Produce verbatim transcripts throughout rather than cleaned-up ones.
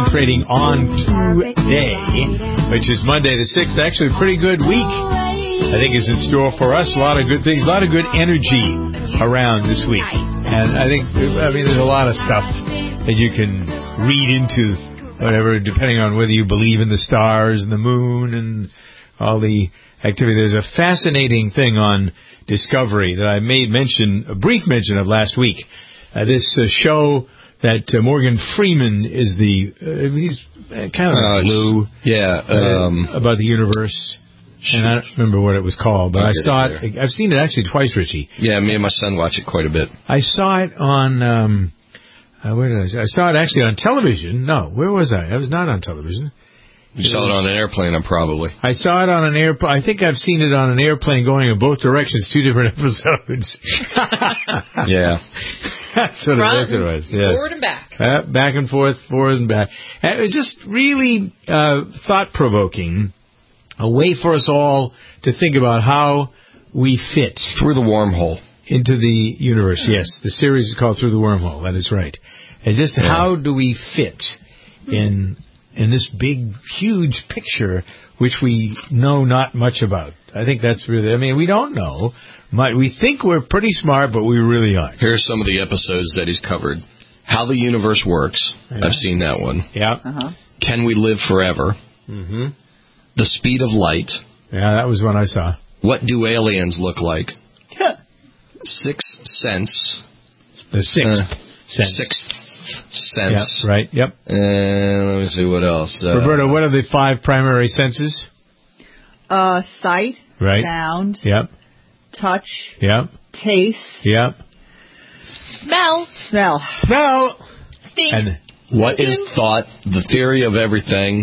concentrating on today, which is Monday the sixth. Actually, a pretty good week, I think, is in store for us. A lot of good things, a lot of good energy around this week. And I think, I mean, there's a lot of stuff that you can read into, whatever, depending on whether you believe in the stars and the moon and all the activity. There's a fascinating thing on Discovery that I made mention, a brief mention of last week. Uh, this uh, show that uh, Morgan Freeman is the, uh, he's kind of a clue yeah, um, uh, about the universe. And I don't remember what it was called, but I saw it. it I've seen it actually twice, Richie. Yeah, me and my son watch it quite a bit. I saw it on, um, uh, where did I see it? I saw it actually on television. No, where was I? I was not on television. You saw it on an airplane, I'm probably. I saw it on an airplane. I think I've seen it on an airplane going in both directions, two different episodes. Yeah. That's what Front, it was. Yes. Forward and back. Uh, back and forth, forward and back. And it was just really uh, thought-provoking, a way for us all to think about how we fit. Through the wormhole. Into the universe, yes. The series is called Through the Wormhole. That is right. And just yeah. how do we fit in in this big, huge picture, which we know not much about. I think that's really, I mean, we don't know. We think we're pretty smart, but we really aren't. Here's some of the episodes that he's covered. How the Universe Works. Yeah. I've seen that one. Yeah. Uh-huh. Can We Live Forever? Mm-hmm. The Speed of Light. Yeah, that was one I saw. What Do Aliens Look Like? Yeah. Sixth Sense. The Sixth uh, Sense. Sixth Sense. Yep, right, yep. And let me see what else. Uh, Roberta, what are the five primary senses? Uh, sight. Right. Sound. Yep. Touch. Yep. Taste. Yep. Smell. Smell. Smell. Stink. And what is thought, the theory of everything,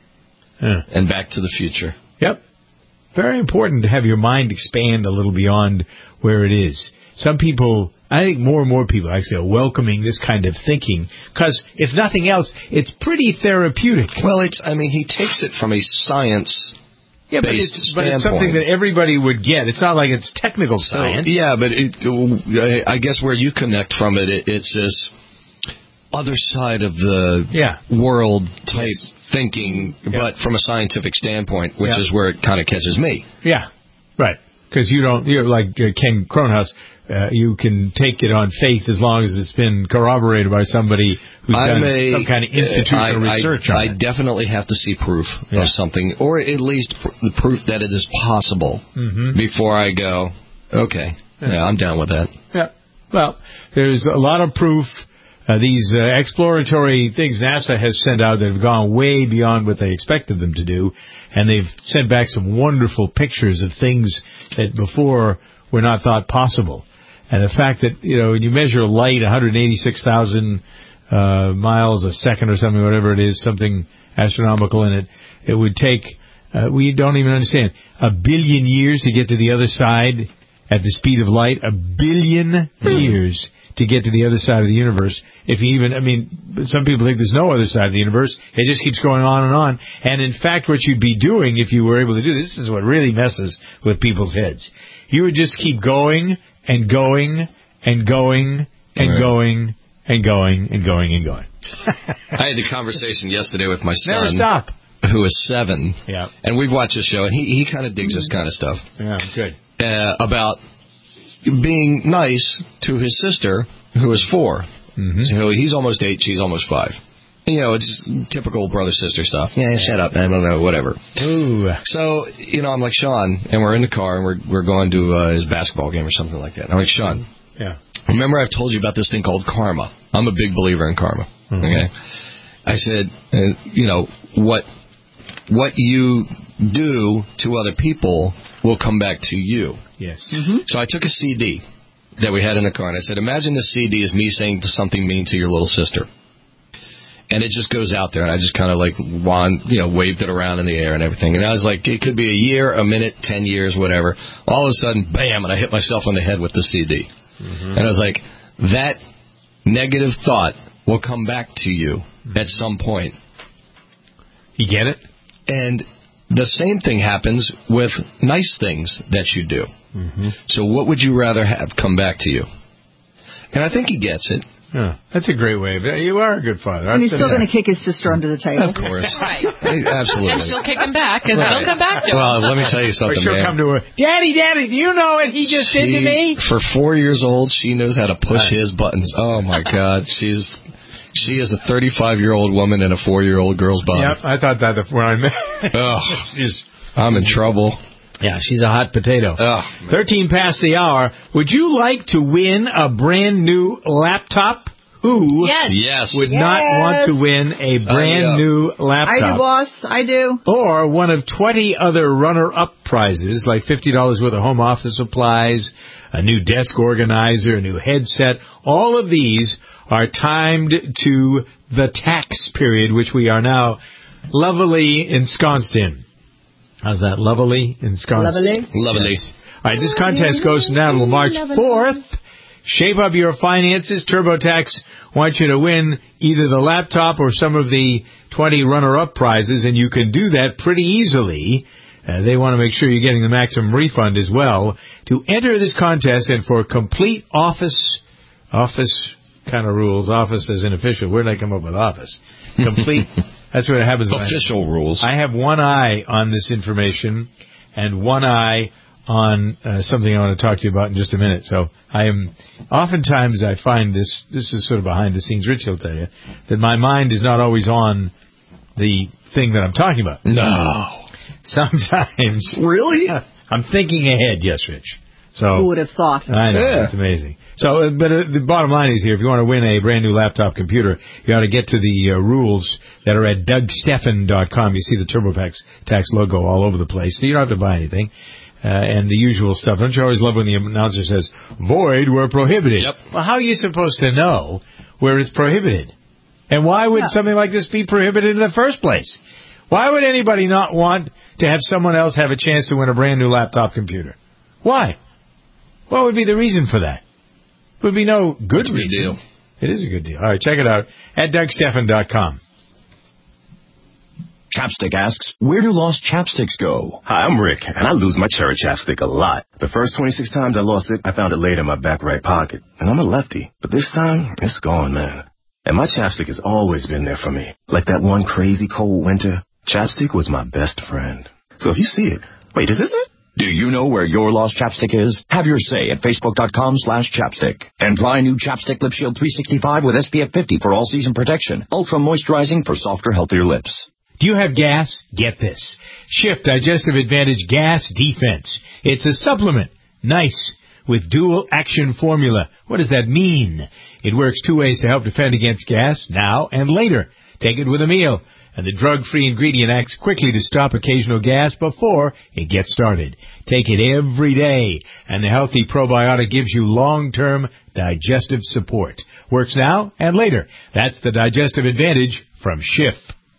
uh, and Back to the Future. Yep. Very important to have your mind expand a little beyond where it is. Some people, I think more and more people actually are welcoming this kind of thinking because, if nothing else, it's pretty therapeutic. Well, it's, I mean, he takes it from a science Yeah, but it's, but it's something that everybody would get. It's not like it's technical so, science. Yeah, but it, I guess where you connect from it, it it's this other side of the yeah. world type yes. thinking, yeah. but from a scientific standpoint, which yeah. is where it kind of catches me. Yeah, right. Because you don't, you're like uh, Ken Kronhaus, uh, you can take it on faith as long as it's been corroborated by somebody who's I'm done a, some kind of institutional I, research I, on I it. definitely have to see proof yeah. of something, or at least pr- proof that it is possible mm-hmm. before I go, okay, yeah. yeah, I'm down with that. Yeah. Well, there's a lot of proof. Uh, these uh, exploratory things NASA has sent out that have gone way beyond what they expected them to do, and they've sent back some wonderful pictures of things that before were not thought possible. And the fact that, you know, when you measure light, one hundred eighty-six thousand uh, miles a second or something, whatever it is, something astronomical in it, it would take, uh, we don't even understand, a billion years to get to the other side at the speed of light, a billion mm. years to get to the other side of the universe. If you even, I mean, some people think there's no other side of the universe. It just keeps going on and on. And in fact, what you'd be doing if you were able to do this, this is what really messes with people's heads. You would just keep going and going and going and right. going and going and going and going. I had a conversation yesterday with my son. Never stop. Who is seven. Yeah. And we've watched the show, and he, he kind of digs this kind of stuff. Yeah, good. Uh, about being nice to his sister, who is four. Mm-hmm. So he's almost eight, she's almost five. And, you know, it's typical brother-sister stuff. Yeah, shut up, man, whatever. Ooh. So, you know, I'm like, Sean, and we're in the car, and we're we're going to uh, his basketball game or something like that. And I'm like, Sean, yeah. remember I've told you about this thing called karma. I'm a big believer in karma. Mm-hmm. Okay. I said, uh, you know, what what you do to other people will come back to you. Yes. Mm-hmm. So I took a C D that we had in the car, and I said, imagine this C D is me saying something mean to your little sister. And it just goes out there, and I just kind of like wand, you know, waved it around in the air and everything. And I was like, it could be a year, a minute, ten years, whatever. All of a sudden, bam, and I hit myself on the head with the C D. Mm-hmm. And I was like, that negative thought will come back to you mm-hmm. at some point. You get it? And the same thing happens with nice things that you do. Mm-hmm. So what would you rather have come back to you? And I think he gets it. Yeah, that's a great way. You are a good father. And I've he's said still that. going to kick his sister under the table. Of course. Right. Absolutely. And she'll kick him back, and Right. he'll come back to him. Well, let me tell you Or something, she'll man. come to her, Daddy, Daddy, do you know what he just did to She- me? For four years old, she knows how to push Right. his buttons. Oh, my God. She's She is a thirty-five-year-old woman in a four-year-old girl's body. Yep, I thought that when I met. Ugh. She's- I'm in trouble. yeah, she's a hot potato. Ugh. thirteen past the hour. Would you like to win a brand new laptop? Who Yes. Yes. would not Yes. want to win a brand yeah. new I laptop? do, boss. I do. Or one of twenty other runner-up prizes, like fifty dollars worth of home office supplies, a new desk organizer, a new headset. All of these are timed to the tax period, which we are now lovely ensconced in. How's that? Lovely ensconced. Lovely. Lovely. Yes. All right, this contest goes now till March fourth. Shape up your finances. TurboTax wants you to win either the laptop or some of the twenty runner-up prizes, and you can do that pretty easily. Uh, they want to make sure you're getting the maximum refund as well. To enter this contest and for complete office, office kind of rules, office as an official, where did I come up with office? Complete, that's what happens when I- Official rules. I have one eye on this information and one eye on uh, something I want to talk to you about in just a minute. So I am, oftentimes I find this, this is sort of behind the scenes, Rich will tell you, that my mind is not always on the thing that I'm talking about. No. Sometimes. Really? I'm thinking ahead, yes, Rich. So Who would have thought? I know, Yeah. it's amazing. So, uh, but uh, the bottom line is here, if you want to win a brand new laptop computer, you ought to get to the uh, rules that are at Doug Stephan dot com. You see the TurboTax tax logo all over the place, so you don't have to buy anything. Uh, and the usual stuff. Don't you always love when the announcer says, void where prohibited? Yep. Well, how are you supposed to know where it's prohibited? And why would Yeah. something like this be prohibited in the first place? Why would anybody not want to have someone else have a chance to win a brand new laptop computer? Why? What would be the reason for that? Would be no good That's a good reason. deal. It is a good deal. All right, check it out at Doug Stephan dot com. Chapstick asks, where do lost chapsticks go? Hi, I'm Rick, and I lose my cherry chapstick a lot. The first twenty-six times I lost it, I found it laid in my back right pocket. And I'm a lefty. But this time, it's gone, man. And my chapstick has always been there for me. Like that one crazy cold winter, chapstick was my best friend. So if you see it, wait, is this it? Do you know where your lost chapstick is? Have your say at facebook.com slash chapstick. And try new Chapstick Lip Shield three sixty-five with S P F fifty for all-season protection. Ultra moisturizing for softer, healthier lips. Do you have gas? Get this. Shift Digestive Advantage Gas Defense. It's a supplement. Nice. With dual action formula. What does that mean? It works two ways to help defend against gas, now and later. Take it with a meal. And the drug-free ingredient acts quickly to stop occasional gas before it gets started. Take it every day. And the healthy probiotic gives you long-term digestive support. Works now and later. That's the Digestive Advantage from Schiff.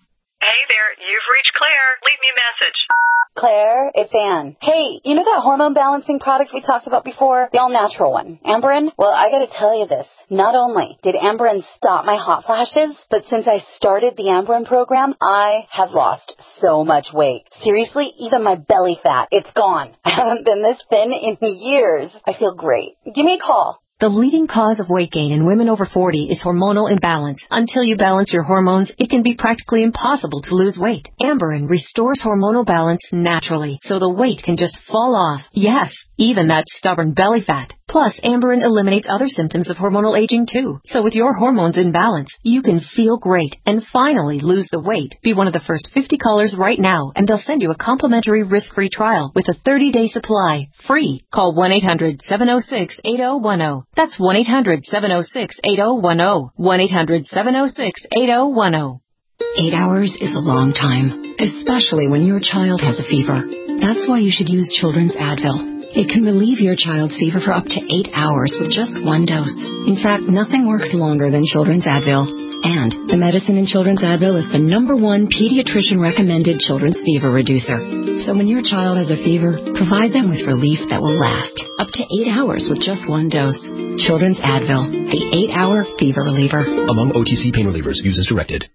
Hey there, you've reached Claire. Leave me a message. Claire, it's Anne. Hey, you know that hormone balancing product we talked about before? The all-natural one. Amberen? Well, I gotta tell you this. Not only did Amberen stop my hot flashes, but since I started the Amberen program, I have lost so much weight. Seriously, even my belly fat, it's gone. I haven't been this thin in years. I feel great. Give me a call. The leading cause of weight gain in women over forty is hormonal imbalance. Until you balance your hormones, it can be practically impossible to lose weight. Amberen restores hormonal balance naturally, so the weight can just fall off. Yes, even that stubborn belly fat. Plus, Amberen eliminates other symptoms of hormonal aging too. So with your hormones in balance, you can feel great and finally lose the weight. Be one of the first fifty callers right now, and they'll send you a complimentary risk-free trial with a thirty-day supply, free. Call one eight hundred seven oh six eight oh one oh. That's one eight hundred seven oh six eight oh one oh. one eight hundred seven oh six eight oh one oh. Eight hours is a long time, especially when your child has a fever. That's why you should use Children's Advil. It can relieve your child's fever for up to eight hours with just one dose. In fact, nothing works longer than Children's Advil. And the medicine in Children's Advil is the number one pediatrician-recommended children's fever reducer. So when your child has a fever, provide them with relief that will last up to eight hours with just one dose. Children's Advil, the eight-hour fever reliever. Among O T C pain relievers, use as directed.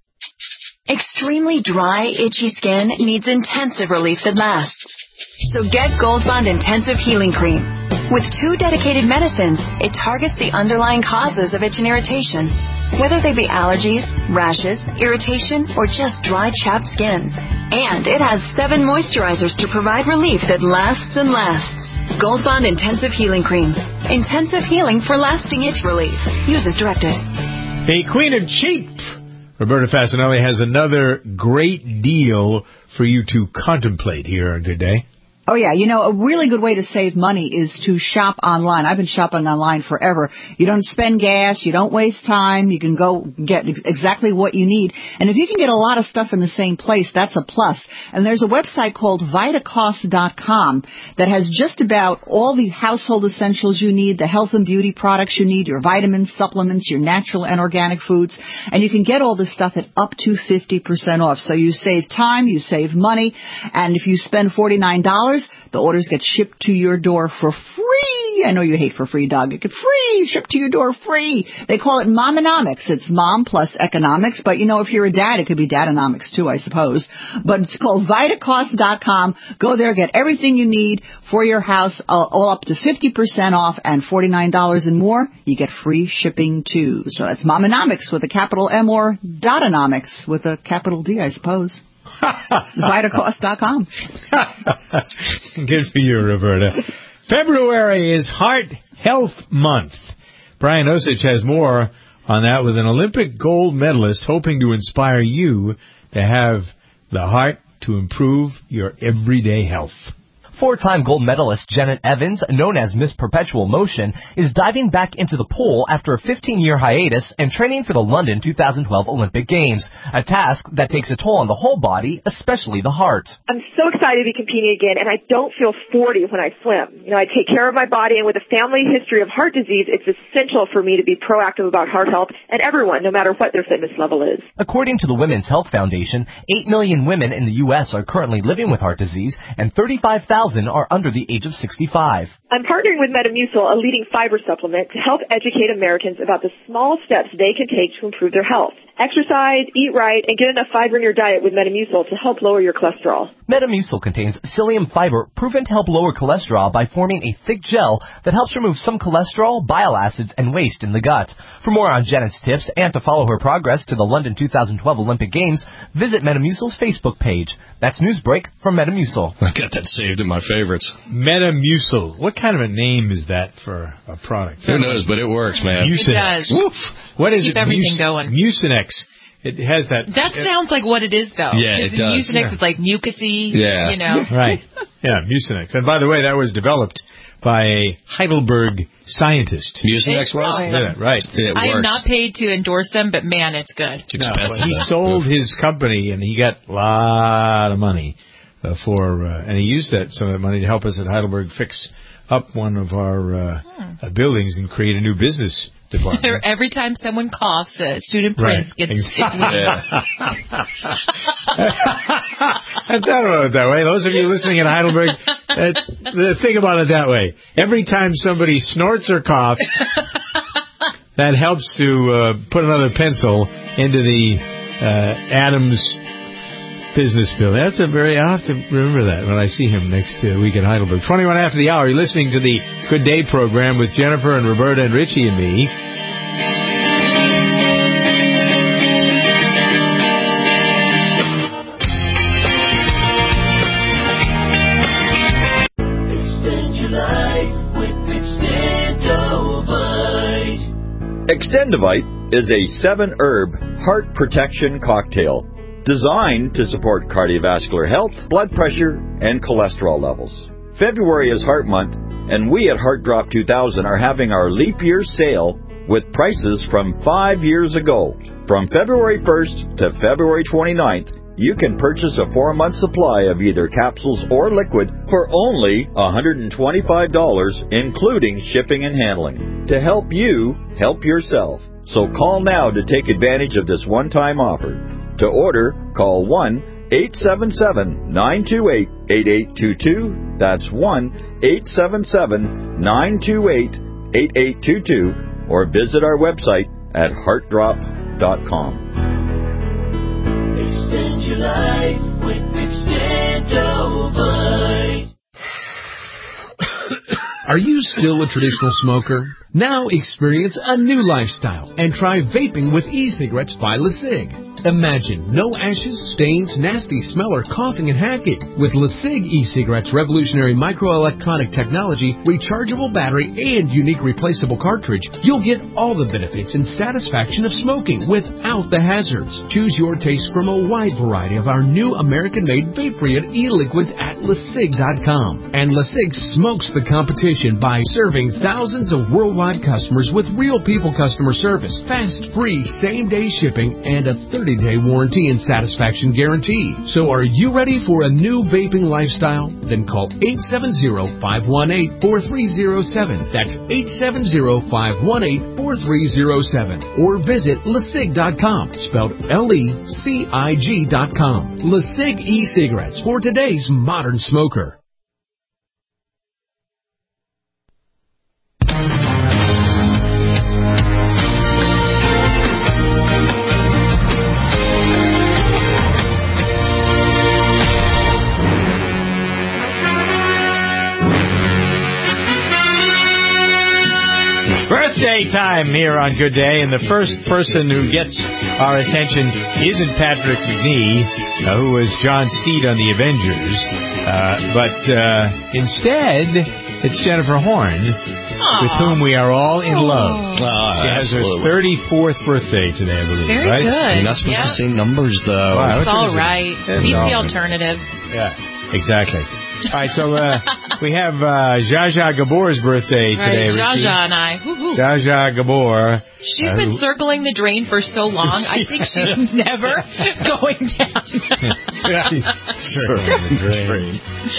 Extremely dry, itchy skin needs intensive relief that lasts. So get Gold Bond Intensive Healing Cream. With two dedicated medicines, it targets the underlying causes of itch and irritation, whether they be allergies, rashes, irritation, or just dry, chapped skin. And it has seven moisturizers to provide relief that lasts and lasts. Gold Bond Intensive Healing Cream. Intensive healing for lasting itch relief. Use as directed. The Queen of Cheap, Roberta Fasanelli, has another great deal for you to contemplate here on Good Day. Oh, yeah. You know, a really good way to save money is to shop online. I've been shopping online forever. You don't spend gas. You don't waste time. You can go get ex- exactly what you need. And if you can get a lot of stuff in the same place, that's a plus. And there's a website called Vitacost dot com that has just about all the household essentials you need, the health and beauty products you need, your vitamins, supplements, your natural and organic foods. And you can get all this stuff at up to fifty percent off. So you save time, you save money. And if you spend forty-nine dollars, the orders get shipped to your door for free. I know you hate for free, dog. It get free, shipped to your door free. They call it Momonomics. It's mom plus economics. But, you know, if you're a dad, it could be Dadanomics, too, I suppose. But it's called Vitacost dot com. Go there, get everything you need for your house, all up to fifty percent off, and forty-nine dollars and more. You get free shipping, too. So that's Momonomics with a capital M or Dadanomics with a capital D, I suppose. Vitacost dot com. Good for you, Roberta. February is Heart Health Month. Brian Osich has more on that with an Olympic gold medalist hoping to inspire you to have the heart to improve your everyday health. Four-time gold medalist Janet Evans, known as Miss Perpetual Motion, is diving back into the pool after a fifteen-year hiatus and training for the London two thousand twelve Olympic Games, a task that takes a toll on the whole body, especially the heart. I'm so excited to be competing again, and I don't feel forty when I swim. You know, I take care of my body, and with a family history of heart disease, it's essential for me to be proactive about heart health, and everyone, no matter what their fitness level is. According to the Women's Health Foundation, eight million women in the U S are currently living with heart disease, and thirty-five thousand are under the age of sixty-five. I'm partnering with Metamucil, a leading fiber supplement, to help educate Americans about the small steps they can take to improve their health. Exercise, eat right, and get enough fiber in your diet with Metamucil to help lower your cholesterol. Metamucil contains psyllium fiber proven to help lower cholesterol by forming a thick gel that helps remove some cholesterol, bile acids, and waste in the gut. For more on Janet's tips and to follow her progress to the London two thousand twelve Olympic Games, visit Metamucil's Facebook page. That's Newsbreak from Metamucil. I got that saved in my favorites. Metamucil. What kind of a name is that for a product? Who knows, but it works, man. Mucinex. It does. Woof. What is Keep it? everything Mus- going. Mucinex. It has that. That it, sounds like what it is, though. Yeah, it does. Mucinex Yeah. is like mucusy, Yeah. you know. Right. Yeah, Mucinex. And by the way, that was developed by a Heidelberg scientist. Mucinex was? awesome. Yeah, right. It I am works. not paid to endorse them, but man, it's good. It's No, expensive. he though. sold his company, and he got a lot of money uh, for, uh, and he used that some of that money to help us at Heidelberg fix up one of our uh, Hmm. uh, buildings and create a new business department. Every time someone coughs, uh, Student Prince Right. gets Exactly. gets Yeah. I thought about it that way. Those of you listening in Heidelberg, uh, think about it that way. Every time somebody snorts or coughs, that helps to uh, put another pencil into the uh, Adams business bill. That's a very, I'll have to remember that when I see him next uh, week at Heidelberg. twenty-one after the hour, you're listening to the Good Day program with Jennifer and Roberta and Richie and me. Extend your life with Extendovite. Extendovite is a seven-herb heart protection cocktail designed to support cardiovascular health, blood pressure, and cholesterol levels. February is Heart Month, and we at Heart Drop two thousand are having our leap year sale with prices from five years ago. From February first to February twenty-ninth, you can purchase a four-month supply of either capsules or liquid for only one hundred twenty-five dollars, including shipping and handling, to help you help yourself. So call now to take advantage of this one-time offer. To order, call one eight seven seven, nine two eight, eight eight two two. That's one eight seven seven, nine two eight, eight eight two two. Or visit our website at heart drop dot com. Extend your life with Extendovite. Are you still a traditional smoker? Now experience a new lifestyle and try vaping with e-cigarettes by LeSig. Imagine no ashes, stains, nasty smell, or coughing and hacking. With LeSig e-cigarettes' revolutionary microelectronic technology, rechargeable battery, and unique replaceable cartridge, you'll get all the benefits and satisfaction of smoking without the hazards. Choose your taste from a wide variety of our new American-made vape-free e-liquids at LeSig dot com. And LeSig smokes the competition by serving thousands of worldwide customers with real people customer service, fast, free, same-day shipping, and a thirty-day warranty and satisfaction guarantee. So are you ready for a new vaping lifestyle? Then call eight seven zero, five one eight, four three zero seven. That's eight seven zero, five one eight, four three zero seven. Or visit LeSig dot com, spelled L E C I G dot com. LeSig e-cigarettes for today's modern smoker. Birthday time here on Good Day, and the first person who gets our attention isn't Patrick McNee, uh, who was John Steed on the Avengers, uh, but uh, instead it's Jennifer Horn, Aww. With whom we are all in love. Oh, she has absolutely. her thirty-fourth birthday today, I believe. Very right? good. You're not supposed yeah. to say numbers, though. Wow, it's all right. Beat the all alternative. Yeah, exactly. All right, so uh, we have uh, Zsa Zsa Gabor's birthday today. Right, Zsa Richie. Zsa and I. Woo-hoo. Zsa Zsa Gabor. She's uh, been who, circling the drain for so long, I think she's never going down. Circling the drain.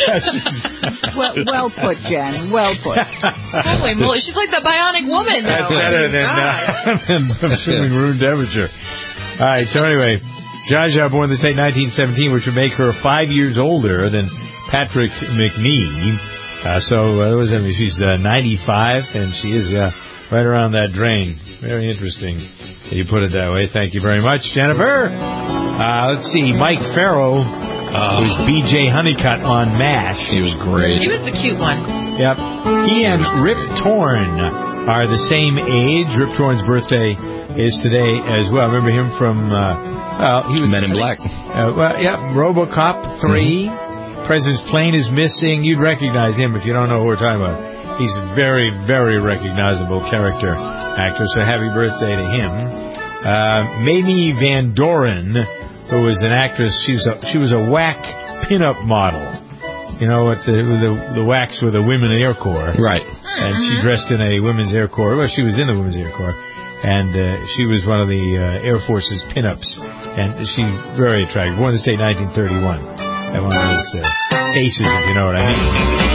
well, well put, Jen. Well put. Holy moly. She's like the bionic woman, though. That's better than, uh, than assuming room temperature. All right, so anyway, Zsa Zsa born this date nineteen seventeen, which would make her five years older than Patrick McNee. Uh, so uh, was, I mean, she's uh, ninety-five, and she is uh, right around that drain. Very interesting that you put it that way. Thank you very much, Jennifer. Uh, let's see, Mike Farrow uh, was B J Honeycutt on MASH. He was great. He was the cute one. Yep. He and Rip Torn are the same age. Rip Torn's birthday is today as well. Remember him from, uh, well, he was... Men in Black. Uh, well, yeah, RoboCop three. Mm-hmm. President's Plane is missing. You'd recognize him if you don't know who we're talking about. He's a very, very recognizable character actor, so happy birthday to him. Uh, Mamie Van Doren, who was an actress, she was a, she was a whack pinup model. You know, what the, the, the whacks were the Women Air Corps. Right. And she dressed in a Women's Air Corps. Well, she was in the Women's Air Corps. And uh, she was one of the uh, Air Force's pinups. And she's very attractive. Born in the state nineteen thirty-one. One of those uh, aces, if you know what I mean.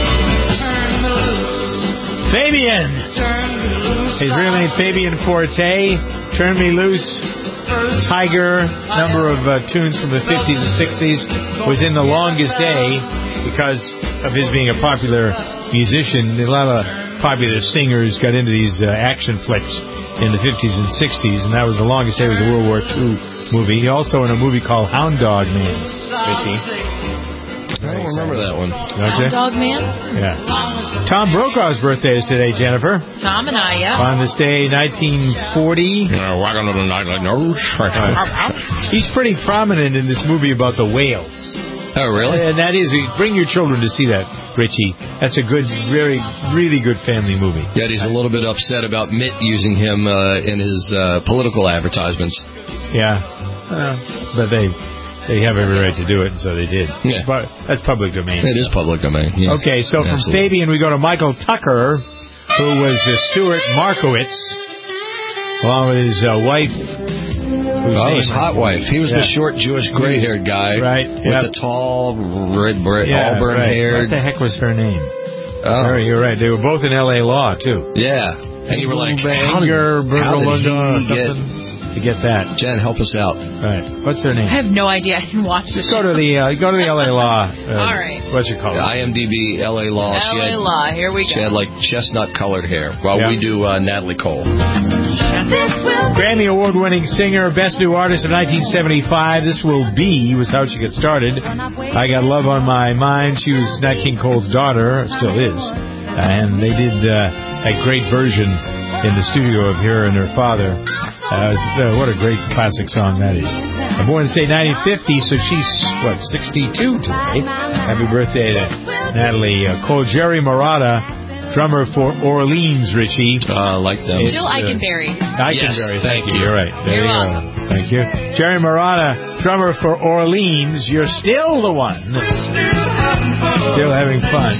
Fabian! His real name, Fabian Forte. Turn Me Loose. Tiger. Number of uh, tunes from the fifties and sixties. Was in The Longest Day because of his being a popular musician. A lot of popular singers got into these uh, action flicks in the fifties and sixties, and that was The Longest Day. Was a World War Two movie. He also in a movie called Hound Dog Man. Richie. I don't remember that one. Hound Dog Man? Yeah. Tom Brokaw's birthday is today, Jennifer. Tom and I, yeah. On this day, nineteen forty. Yeah, wagon of the night like nose. He's pretty prominent in this movie about the whales. Oh, really? And that is, bring your children to see that, Richie. That's a good, very, really good family movie. Yeah, he's a little bit upset about Mitt using him uh, in his uh, political advertisements. Yeah. Uh, but they... They have every right to do it, and so they did. Yeah. But that's public domain. It is public domain. Yeah. Okay, so Absolutely. from Fabian, we go to Michael Tucker, who was uh, Stuart Markowitz, along with his uh, wife. Oh, his hot wife. He was yeah. the short Jewish gray-haired guy. Right. With Yep. the tall, red, red yeah, auburn-haired. Right. What the heck was her name? Oh. Very, you're right. They were both in L A Law, too. Yeah. And you were like, how did, how how did he get... to get that? Jen, help us out. Right. What's her name? I have no idea. I didn't watch this. Just go to the uh, go to the L A Law. Uh, All right. What's it called? I M D B L A Law. L A Law. Here we go. She had like chestnut-colored hair. While yeah. we do uh, Natalie Cole. Grammy Award-winning singer, Best New Artist of nineteen seventy-five. This Will Be was how she got started. I Got Love on My Mind. She was Nat King Cole's daughter, still is. and they did uh, a great version in the studio of her and her father. Uh, uh, what a great classic song that is. And born in, say, nineteen fifty, so she's, what, sixty-two today. Happy birthday to Natalie uh, Cole. Jerry Marotta, drummer for Orleans, Richie. Uh, like them. Jill Eikenberry. Uh, Eikenberry, yes, thank, thank you. you. You're right. There You're you welcome. go. Thank you. Jerry Marotta, drummer for Orleans. You're still the one. Still having fun.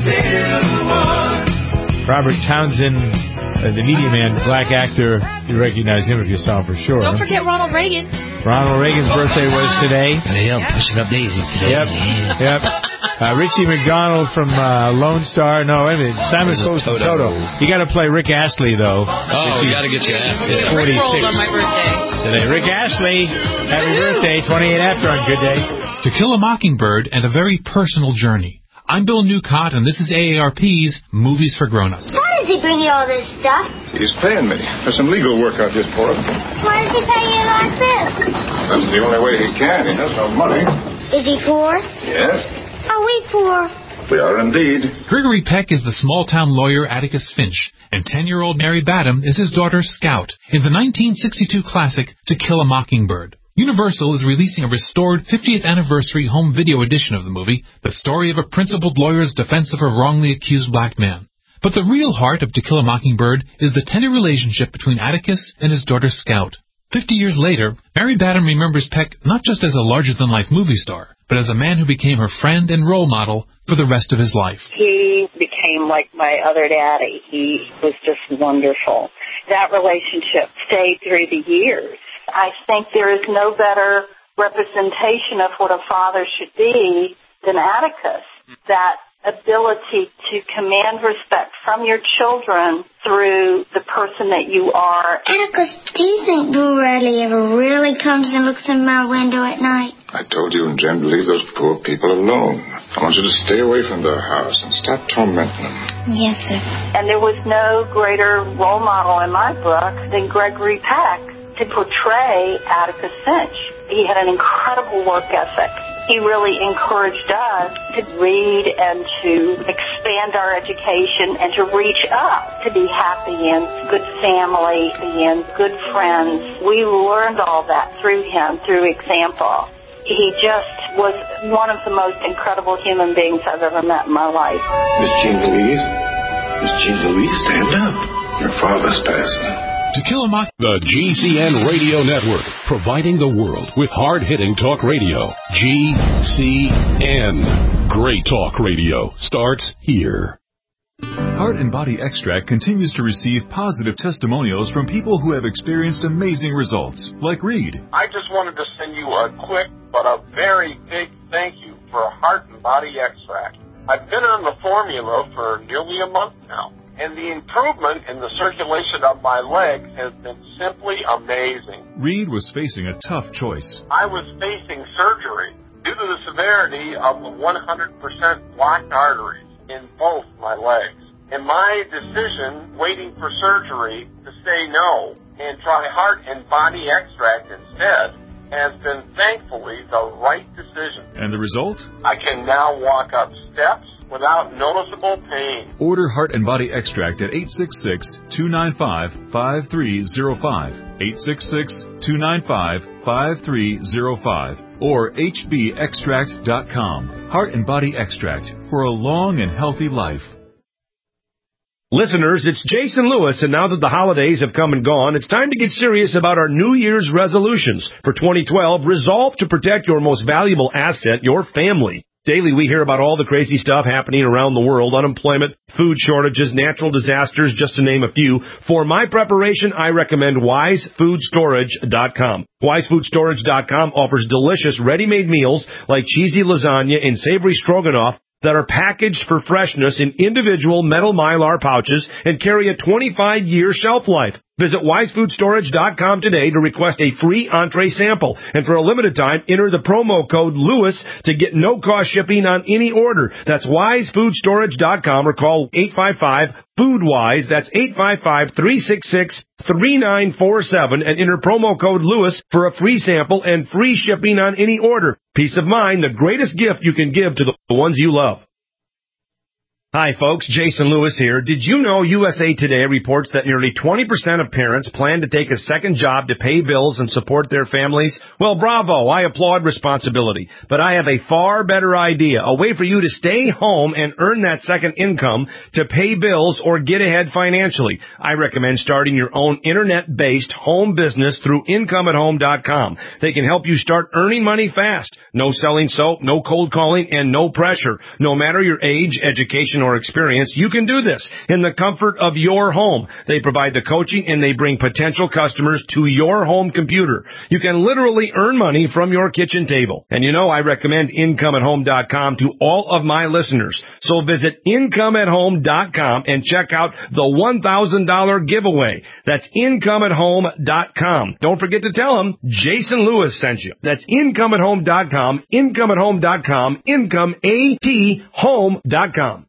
Robert Townsend, uh, the media man, black actor. You recognize him if you saw him for sure. Don't forget Ronald Reagan. Ronald Reagan's birthday was today. Yeah, I'm pushing up Daisy today. Yep, yep. Uh, Richie McDonald from uh, Lone Star. No, wait a minute. Simon Coast from Toto. You got to play Rick Astley, though. Oh, you got to get your ass. Yeah. Rick rolled on my birthday. Today. Rick Astley, happy birthday, twenty-eight after on Good Day. To Kill a Mockingbird and a very personal journey. I'm Bill Newcott, and this is A A R P's Movies for Grown-Ups. Why does he bring you all this stuff? He's paying me. There's some legal work I did for him. Why does he pay you like this? That's the only way he can. He has no money. Is he poor? Yes. Are we poor? We are indeed. Gregory Peck is the small-town lawyer Atticus Finch, and ten-year-old Mary Badham is his daughter Scout in the nineteen sixty-two classic To Kill a Mockingbird. Universal is releasing a restored fiftieth anniversary home video edition of the movie, the story of a principled lawyer's defense of a wrongly accused black man. But the real heart of To Kill a Mockingbird is the tender relationship between Atticus and his daughter Scout. Fifty years later, Mary Badham remembers Peck not just as a larger-than-life movie star, but as a man who became her friend and role model for the rest of his life. He became like my other daddy. He was just wonderful. That relationship stayed through the years. I think there is no better representation of what a father should be than Atticus. That ability to command respect from your children through the person that you are. Atticus, do you think Boo Radley ever really comes and looks in my window at night? I told you and Jen to leave those poor people alone. I want you to stay away from their house and stop tormenting them. Yes, sir. And there was no greater role model in my book than Gregory Peck to portray Atticus Finch. He had an incredible work ethic. He really encouraged us to read and to expand our education and to reach up, to be happy and good family and good friends. We learned all that through him, through example. He just was one of the most incredible human beings I've ever met in my life. Miss Jean Louise? Miss Jean Louise, stand up. Your father's passing. To Kill a Mock... The G C N Radio Network, providing the world with hard-hitting talk radio. G C N. Great talk radio starts here. Heart and Body Extract continues to receive positive testimonials from people who have experienced amazing results, like Reed. I just wanted to send you a quick but a very big thank you for Heart and Body Extract. I've been on the formula for nearly a month now, and the improvement in the circulation of my legs has been simply amazing. Reed was facing a tough choice. I was facing surgery due to the severity of the one hundred percent blocked arteries in both my legs. And my decision, waiting for surgery, to say no and try Heart and Body Extract instead, has been thankfully the right decision. And the result? I can now walk up steps without noticeable pain. Order Heart and Body Extract at eight six six, two nine five, five three zero five, eight six six, two nine five, five three zero five, or H B extract dot com. Heart and Body Extract for a long and healthy life. Listeners, it's Jason Lewis, and now that the holidays have come and gone, it's time to get serious about our New Year's resolutions. For twenty twelve, resolve to protect your most valuable asset, your family. Daily, we hear about all the crazy stuff happening around the world, unemployment, food shortages, natural disasters, just to name a few. For my preparation, I recommend wise food storage dot com. wise food storage dot com offers delicious ready-made meals like cheesy lasagna and savory stroganoff that are packaged for freshness in individual metal Mylar pouches and carry a twenty-five year shelf life. Visit wise food storage dot com today to request a free entree sample. And for a limited time, enter the promo code Lewis to get no-cost shipping on any order. That's wise food storage dot com or call eight five five, food wise. That's eight five five, three six six, three nine four seven and enter promo code Lewis for a free sample and free shipping on any order. Peace of mind, the greatest gift you can give to the ones you love. Hi, folks. Jason Lewis here. Did you know U S A Today reports that nearly twenty percent of parents plan to take a second job to pay bills and support their families? Well, bravo. I applaud responsibility. But I have a far better idea, a way for you to stay home and earn that second income to pay bills or get ahead financially. I recommend starting your own internet-based home business through income at home dot com. They can help you start earning money fast. No selling soap, no cold calling, and no pressure. No matter your age, education, or experience, you can do this in the comfort of your home. They provide the coaching and they bring potential customers to your home computer. You can literally earn money from your kitchen table. And you know I recommend income at home dot com to all of my listeners. So visit income at home dot com and check out the one thousand dollars giveaway. That's income at home dot com. Don't forget to tell them Jason Lewis sent you. That's income at home dot com, income at home dot com, income at home dot com.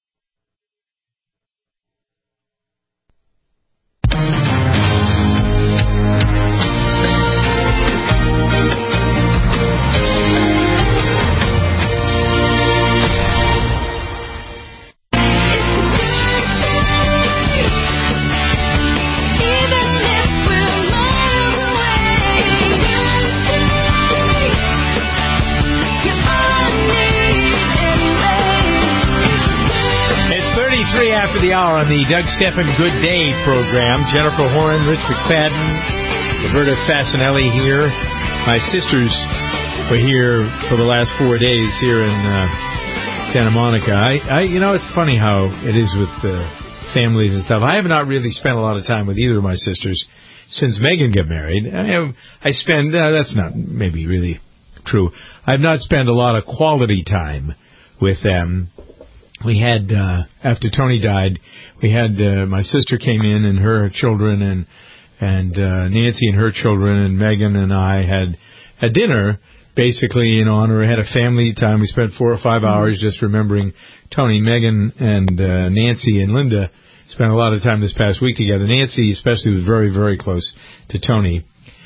After the hour on the Doug Stephan Good Day program. Jennifer Horn, Rich McFadden, Roberta Fasanelli here. My sisters were here for the last four days here in uh, Santa Monica. I, I, you know, it's funny how it is with uh, families and stuff. I have not really spent a lot of time with either of my sisters since Megan got married. I, have, I spend, uh, that's not maybe really true. I've not spent a lot of quality time with them. We had, uh, after Tony died, we had, uh, my sister came in and her children and, and, uh, Nancy and her children and Megan and I had a dinner, basically, in honor. We had a family time. We spent four or five hours just remembering Tony. Megan and, uh, Nancy and Linda spent a lot of time this past week together. Nancy especially was very, very close to Tony.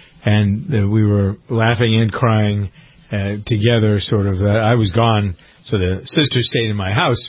And uh, we were laughing and crying, uh, together, sort of. Uh, I was gone, so the sisters stayed in my house.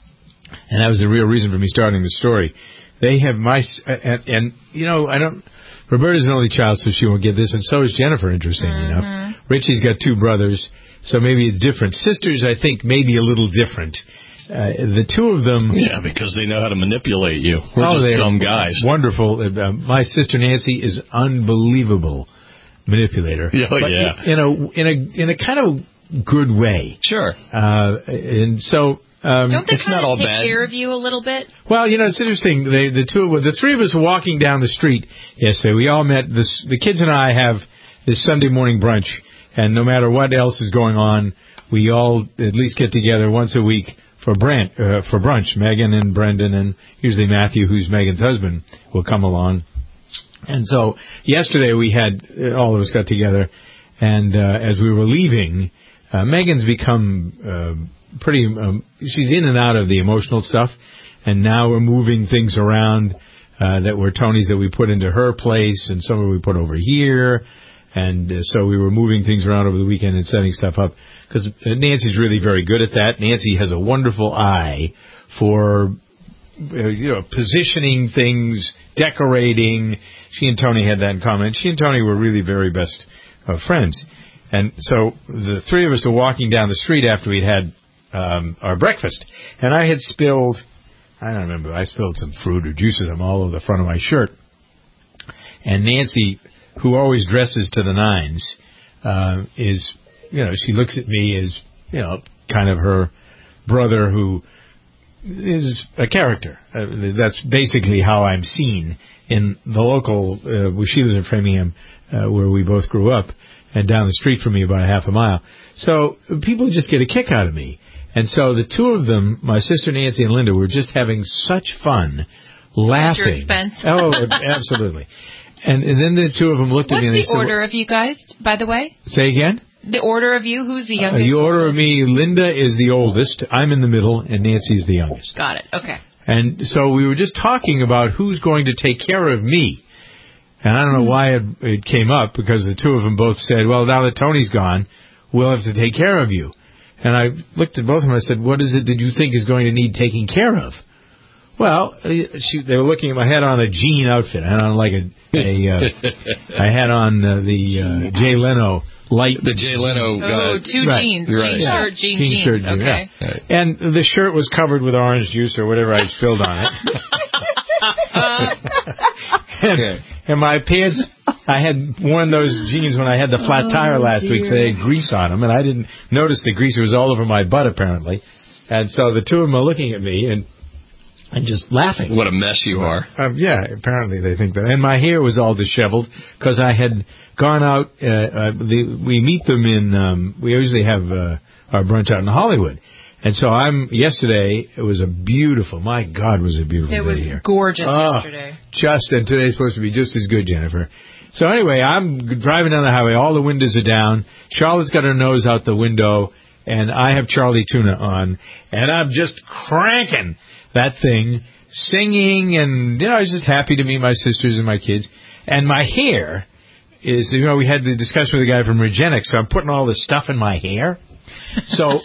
And that was the real reason for me starting the story. They have my, and, and you know, I don't, Roberta's an only child, so she won't get this, and so is Jennifer, interestingly mm-hmm. enough. Richie's got two brothers, so maybe it's different. Sisters, I think, maybe a little different. Uh, the two of them... Yeah, because they know how to manipulate you. We're oh, just dumb guys. Wonderful. Uh, my sister Nancy is unbelievable manipulator. Oh, but yeah. In a, in a, in a kind of good way. Sure. Uh, and so... Um, Don't they it's kind not of all take bad. care of you a little bit? Well, you know, it's interesting. They, the two, the three of us were walking down the street yesterday. We all met. This, the kids and I have this Sunday morning brunch, and no matter what else is going on, we all at least get together once a week for brunch. Uh, for brunch. Megan and Brendan, and usually Matthew, who's Megan's husband, will come along. And so yesterday we had all of us got together, and uh, as we were leaving, uh, Megan's become. Uh, pretty um, she's in and out of the emotional stuff, and now we're moving things around uh, that were Tony's that we put into her place and some of we put over here, and uh, so we were moving things around over the weekend and setting stuff up because Nancy's really very good at that. Nancy has a wonderful eye for uh, you know positioning things, decorating. She and Tony had that in common. She and Tony were really very best uh, friends, and so the three of us were walking down the street after we'd had Um, our breakfast, and I had spilled, I don't remember, I spilled some fruit or juices all over the front of my shirt, and Nancy, who always dresses to the nines, uh, is, you know, she looks at me as, you know, kind of her brother who is a character. Uh, that's basically how I'm seen in the local, uh, where she lives in Framingham, uh, where we both grew up, and down the street from me about a half a mile. So people just get a kick out of me. And so the two of them, my sister Nancy and Linda, were just having such fun, laughing. At your expense. Oh, absolutely. And, and then the two of them looked What's at me and they the said... order of you guys, by the way? Say again? The order of you? Who's the youngest? Uh, the order of me, Linda is the oldest, I'm in the middle, and Nancy's the youngest. Got it, okay. And so we were just talking about who's going to take care of me. And I don't know why it, it came up, because the two of them both said, well, now that Tony's gone, we'll have to take care of you. And I looked at both of them. I said, what is it that you think is going to need taking care of? Well, she, they were looking at my head on a jean outfit. I had on like a, a uh, I had on uh, the uh, Jay Leno light. The Jay Leno. Oh, uh, two right. jeans. Right. Jean Yeah. shirt, jean, jean jeans. shirt, jean, okay. yeah. Right. And the shirt was covered with orange juice or whatever I spilled on it. and, and my pants, I had worn those jeans when I had the flat Oh, tire last dear. week, so they had grease on them, and I didn't notice the grease. It was all over my butt, apparently. And so the two of them are looking at me and and just laughing. What a mess you are. Um, yeah, apparently they think that. And my hair was all disheveled because I had gone out. Uh, uh, the, we meet them in. Um, we usually have uh, our brunch out in Hollywood, and so I'm. Yesterday it was a beautiful. My God, was it beautiful It day was here. gorgeous Oh, yesterday. Just and today's supposed to be just as good, Jennifer. So anyway, I'm driving down the highway. All the windows are down. Charlotte's got her nose out the window, and I have Charlie Tuna on, and I'm just cranking that thing, singing, and, you know, I was just happy to meet my sisters and my kids. And my hair is, you know, we had the discussion with the guy from Regenix, so I'm putting all this stuff in my hair. So...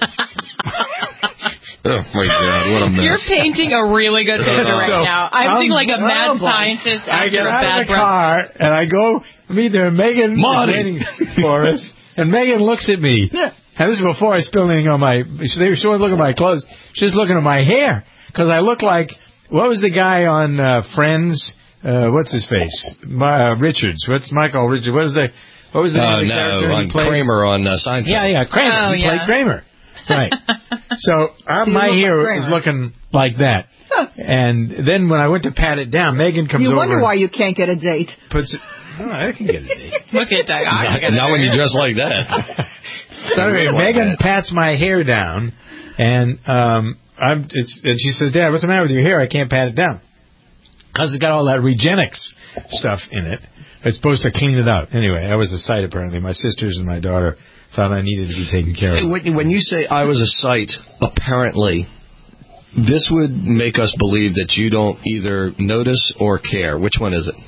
Oh, my God, what a mess. You're painting a really good picture right So, now. I'm um, thinking like a mad oh, boy. scientist I after get a out bad of the breath. car, and I go meet there. Megan is Monty. waiting for us, and Megan looks at me. And this is before I spilled anything on my... They were she wasn't looking at my clothes. She's looking at my hair, because I look like... What was the guy on uh, Friends? Uh, what's his face? My, uh, Richards. What's Michael Richards? What was the... What was the Uh, name of the no, character on he played? Kramer on uh, Seinfeld. Yeah, yeah, Kramer. Oh, he yeah. played Kramer. Right. So uh, So you my look hair like is Kramer. looking like that. And then when I went to pat it down, Megan comes You over wonder and why you can't get a date. puts it... Oh, I can get a date. Look at that. Not, not when you dress like that. So anyway, Megan pats my hair down, and um, I'm. It's and she says, "Dad, what's the matter with your hair? I can't pat it down because it's got all that Regenix stuff in it. It's supposed to clean it out." Anyway, that was a sight. Apparently, my sisters and my daughter thought I needed to be taken care of. When when you say I was a sight, apparently, this would make us believe that you don't either notice or care. Which one is it?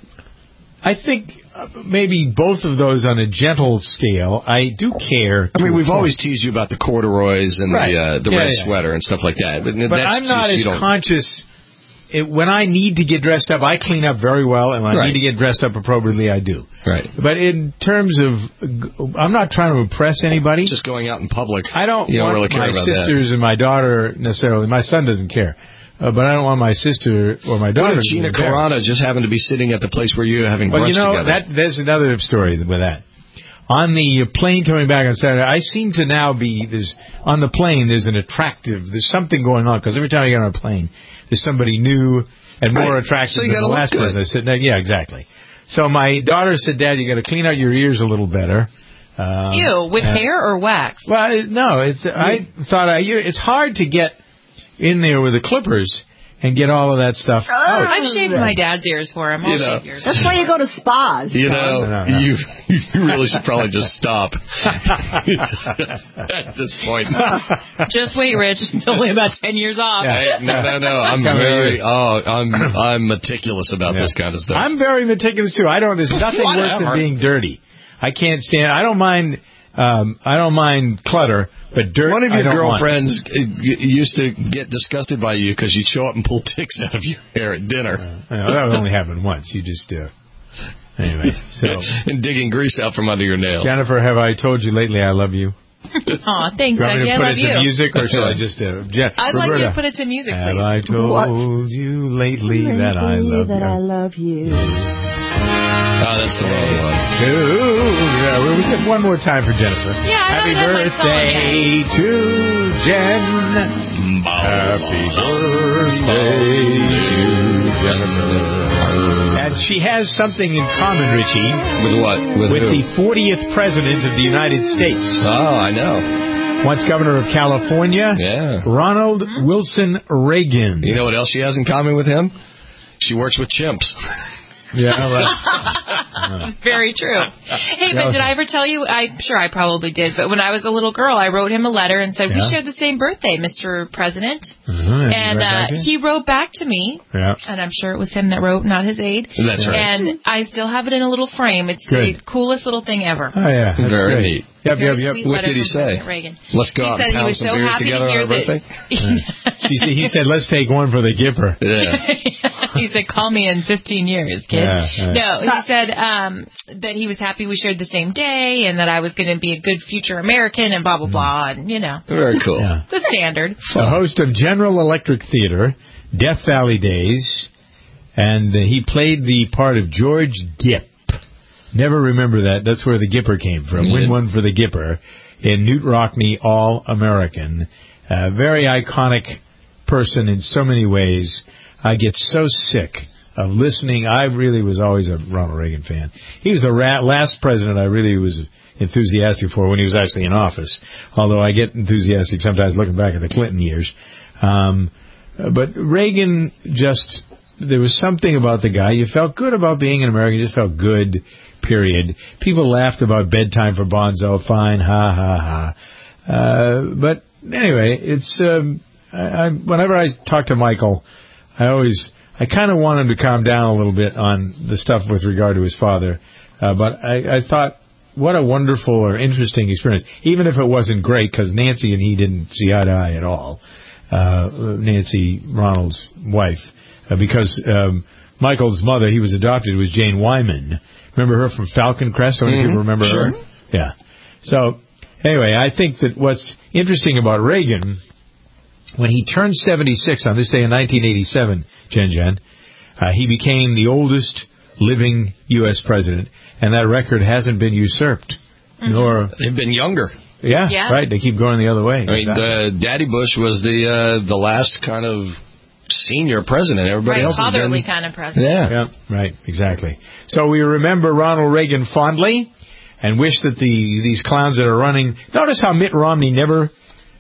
I think uh, maybe both of those on a gentle scale. I do care. I mean, to we've a point. always teased you about the corduroys and Right. the uh, the Yeah, red yeah. sweater and stuff like that. But, But that's I'm not just, you as don't- conscious. It, when I need to get dressed up, I clean up very well, and when I Right. need to get dressed up appropriately, I do. Right. But in terms of, I'm not trying to impress anybody. Just going out in public. I don't You don't want really care my about sisters and my daughter necessarily. My son doesn't care. Uh, but I don't want my sister or my that. daughter What if to be Gina embarrassed. Carano just happened to be sitting at the place where you're having Well, brunch you know, together? that there's another story with that. On the plane coming back on Saturday, I seem to now be, there's on the plane, there's an attractive, there's something going on, because every time I get on a plane, there's somebody new and more Right. attractive So you than gotta the look last good. person I said, yeah, exactly. So my daughter said, Dad, you got to clean out your ears a little better. Um, Ew, with and- hair or wax? Well, it- no, it's, I thought I, you it's hard to get in there with the clippers and get all of that stuff out. I've shaved my dad's ears for him. I'll You know. shave yours. That's why you go to spas. You know, No, no, no. you you really should probably just stop at this point. Just wait, Rich. It's only about ten years off. Hey, no, no, no. I'm Come very, here. oh, I'm, I'm meticulous about Yeah. this kind of stuff. I'm very meticulous too. I don't. There's nothing worse than Whatever. being dirty. I can't stand. I don't mind. Um, I don't mind clutter, but dirt. One of I your don't want. girlfriends uh, y- used to get disgusted by you because you'd show up and pull ticks out of your hair at dinner. Uh, that only happened once. You just. Uh, anyway, so and digging grease out from under your nails. Jennifer, have I told you lately I love you? Aw, thanks, Do you want me Becky. to I put love it you. to music, or shall I just? Uh, Je- I'd like you Roberta, to put it to music, have please. I told What? you lately that I love that you? I love you. Oh, that's the wrong one. Ooh, yeah, we'll get one more time for Jennifer. Yeah, I Happy don't have my birthday to Jen. Happy birthday to Jennifer. And she has something in common, Richie. With what? With, With who? the fortieth President of the United States. Oh, I know. Once Governor of California, Yeah. Ronald Wilson Reagan. You know what else she has in common with him? She works with chimps. Yeah, right. Very true. Hey, but did I ever tell you? I'm sure I probably did. But when I was a little girl, I wrote him a letter and said, Yeah. we share the same birthday, Mister President. Uh-huh. And uh, he wrote back to me. Yeah. And I'm sure it was him that wrote, not his aide. That's right. And I still have it in a little frame. It's Good. the coolest little thing ever. Oh, yeah. That's Very great. neat. Yep, Very yep, yep. sweet What letter did he from say? President Reagan. Let's go He out said and he pound was some so beers happy to together on hear our birthday. that. he, said, he said, let's take one for the Gipper. Yeah. He said, call me in fifteen years, kid. Yeah, yeah. No, he said um, that he was happy we shared the same day and that I was going to be a good future American and blah, blah, blah. And, you know, Very cool. Yeah. the standard. The host of General Electric Theater, Death Valley Days, and uh, he played the part of George Gipp. Never remember that. That's where the Gipper came from. Yeah. Win one for the Gipper in Newt Rockney All-American. Uh, very iconic person in so many ways. I get so sick of listening. I really was always a Ronald Reagan fan. He was the ra- last president I really was enthusiastic for when he was actually in office, although I get enthusiastic sometimes looking back at the Clinton years. Um, but Reagan just, there was something about the guy. You felt good about being an American. You just felt good, period. People laughed about bedtime for Bonzo. Fine, ha, ha, ha. Uh, but anyway, it's, um, I, I, whenever I talk to Michael, I always, I kind of want him to calm down a little bit on the stuff with regard to his father. Uh, but I, I thought, what a wonderful or interesting experience, even if it wasn't great, because Nancy and he didn't see eye to eye at all. Uh, Nancy, Ronald's wife, uh, because um, Michael's mother, he was adopted, was Jane Wyman. Remember her from Falcon Crest? How many Mm-hmm. people remember Sure. her? Yeah. So, anyway, I think that what's interesting about Reagan, when he turned seventy-six on this day in nineteen eighty-seven, Jen Jen, uh, he became the oldest living U S president, and that record hasn't been usurped. Mm-hmm. Nor They've been younger. Yeah, Yeah. right. They keep going the other way. I mean, uh, Daddy Bush was the uh, the last kind of senior president. Everybody Right, else has fatherly been... kind of president. Yeah. Yeah, right, exactly. So we remember Ronald Reagan fondly and wish that the these clowns that are running... Notice how Mitt Romney never...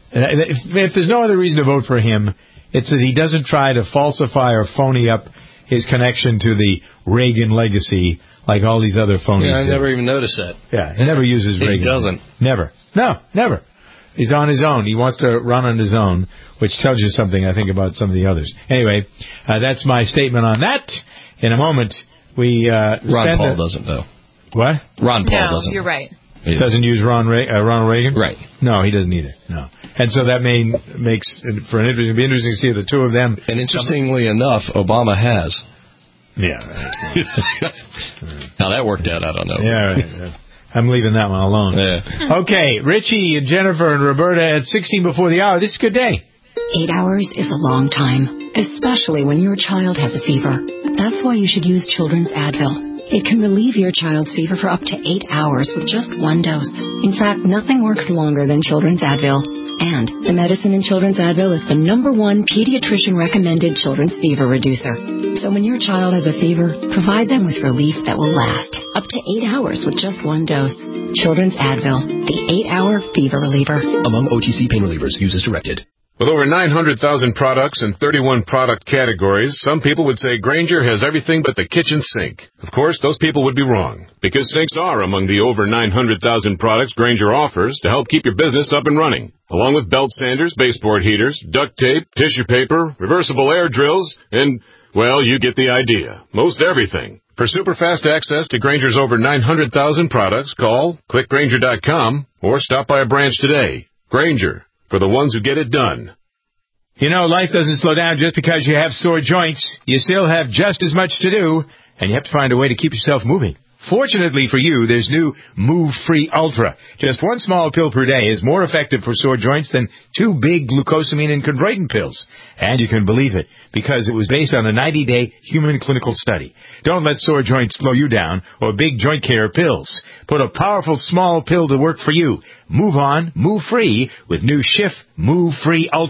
If, if there's no other reason to vote for him, it's that he doesn't try to falsify or phony up his connection to the Reagan legacy like all these other phonies Yeah, I do. never even noticed that. Yeah, he never uses He Reagan. doesn't. Never. No, never. He's on his own. He wants to run on his own, which tells you something, I think, about some of the others. Anyway, uh, that's my statement on that. In a moment, we... Uh, Ron Paul a, doesn't, though. What? Ron Paul No, doesn't. you're right. Either. Doesn't use Ron Re- uh, Ronald Reagan? Right. No, he doesn't either. No. And so that may makes for an interesting, it'd be interesting to see the two of them. And interestingly enough, Obama has. Yeah. Right. How that worked out, I don't know. Yeah, right. I'm leaving that one alone. Yeah. Okay, Richie and Jennifer and Roberta at sixteen before the hour. This is a good day. Eight hours is a long time, especially when your child has a fever. That's why you should use Children's Advil. It can relieve your child's fever for up to eight hours with just one dose. In fact, nothing works longer than Children's Advil. And the medicine in Children's Advil is the number one pediatrician-recommended children's fever reducer. So when your child has a fever, provide them with relief that will last up to eight hours with just one dose. Children's Advil, the eight-hour fever reliever. Among O T C pain relievers, use as directed. With over nine hundred thousand products and thirty-one product categories, some people would say Grainger has everything but the kitchen sink. Of course, those people would be wrong, because sinks are among the over nine hundred thousand products Grainger offers to help keep your business up and running, along with belt sanders, baseboard heaters, duct tape, tissue paper, reversible air drills, and, well, you get the idea. Most everything. For super fast access to Grainger's over nine hundred thousand products, call click grainger dot com or stop by a branch today. Grainger, for the ones who get it done. You know, life doesn't slow down just because you have sore joints. You still have just as much to do, and you have to find a way to keep yourself moving. Fortunately for you, there's new Move Free Ultra. Just one small pill per day is more effective for sore joints than two big glucosamine and chondroitin pills. And you can believe it, because it was based on a ninety-day human clinical study. Don't let sore joints slow you down or big joint care pills. Put a powerful small pill to work for you. Move on, move free with new Schiff Move Free Ultra.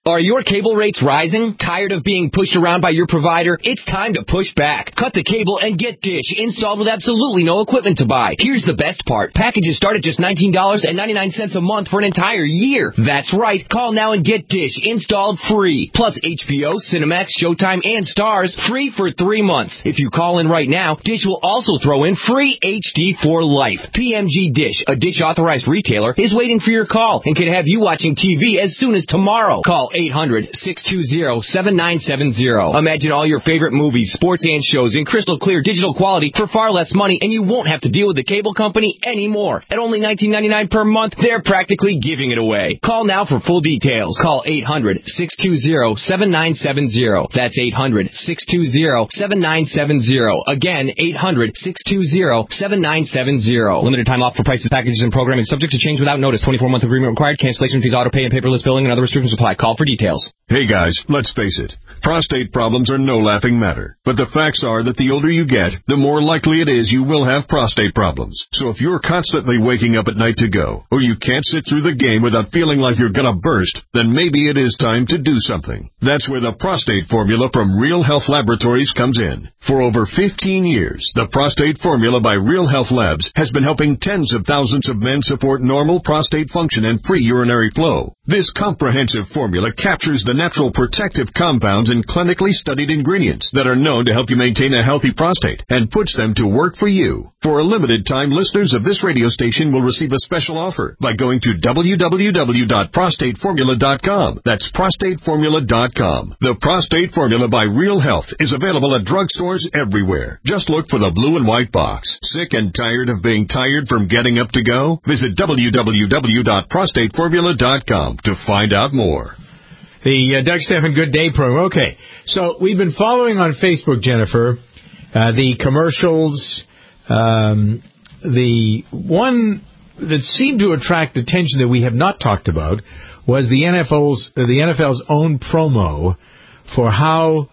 Are your cable rates rising? Tired of being pushed around by your provider? It's time to push back. Cut the cable and get Dish installed with absolutely no equipment to buy. Here's the best part. Packages start at just nineteen dollars and ninety-nine cents a month for an entire year. That's right. Call now and get Dish installed free. Plus H B O, Cinemax, Showtime, and Stars free for three months. If you call in right now, Dish will also throw in free H D for life. P M G Dish, a Dish authorized retailer, is waiting for your call and can have you watching T V as soon as tomorrow. Call eight hundred, six two zero, seven nine seven zero. Imagine all your favorite movies, sports, and shows in crystal clear digital quality for far less money, and you won't have to deal with the cable company anymore. At only nineteen ninety-nine per month, they're practically giving it away. Call now for full details. Call eight hundred, six two zero, seven nine seven zero. That's eight hundred, six two zero, seven nine seven zero. Again, eight hundred, six two zero, seven nine seven zero. Limited time offer, prices, packages, and programming subject to change without notice. twenty-four month agreement required. Cancellation fees, auto pay, and paperless billing and other restrictions apply. Call for details. Hey guys, let's face it. Prostate problems are no laughing matter. But the facts are that the older you get, the more likely it is you will have prostate problems. So if you're constantly waking up at night to go, or you can't sit through the game without feeling like you're gonna burst, then maybe it is time to do something. That's where the prostate formula from Real Health Laboratories comes in. For over fifteen years, the prostate formula by Real Health Labs has been helping tens of thousands of men support normal prostate function and free urinary flow. This comprehensive formula captures the natural protective compounds and clinically studied ingredients that are known to help you maintain a healthy prostate and puts them to work for you. For a limited time, listeners of this radio station will receive a special offer by going to w w w dot prostate formula dot com. That's prostate formula dot com. The Prostate Formula by Real Health is available at drugstores everywhere. Just look for the blue and white box. Sick and tired of being tired from getting up to go? Visit w w w dot prostate formula dot com to find out more. The uh, Doug Stephan Good Day program. Okay, so we've been following on Facebook, Jennifer, uh, the commercials. Um, the one that seemed to attract attention that we have not talked about was the N F L's uh, the N F L's own promo for how